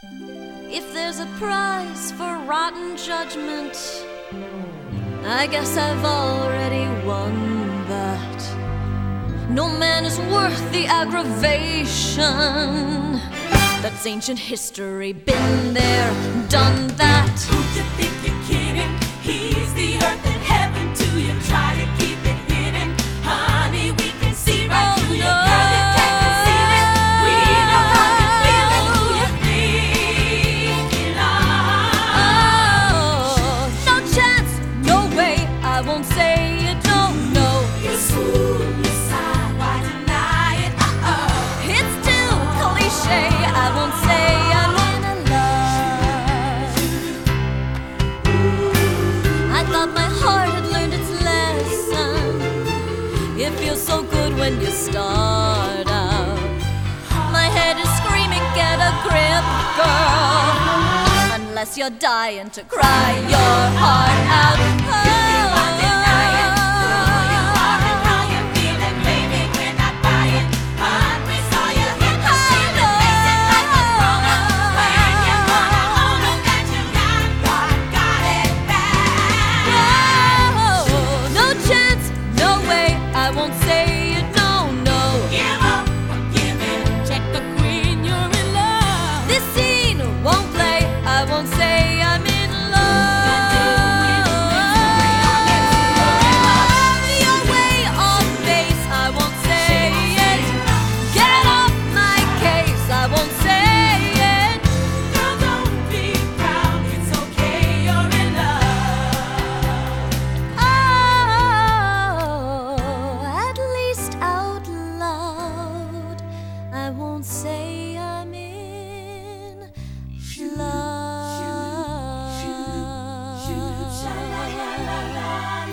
If there's a prize for rotten judgment, I guess I've already won that. No man is worth the aggravation. That's ancient history, been there, done that. Who you think you're kidding? He's the earth and heaven to you. Try to keep it hidden, honey. We can see right through you, girl. You can't conceal it. We know how you feel and who you're thinking of. Oh, no chance, no way, I won't say you don't know. You're smooth inside, why deny it? It's too cliche, I won't say I'm in love. I thought my heart had learned its lesson. It feels so good when you start out. My head is screaming, get a grip, girl. Unless you're dying to cry your heart out. No chance, no way, I won't say you don't know. Give up or give in. Check the queen, you're in love. This scene won't play, I won't say I'm in love. Your way off base, I won't say it. Get off my case, I won't say it. Girl, don't be proud, it's okay, you're in love. Oh, at least out loud, I won't say I'm in love. Sha la la la la.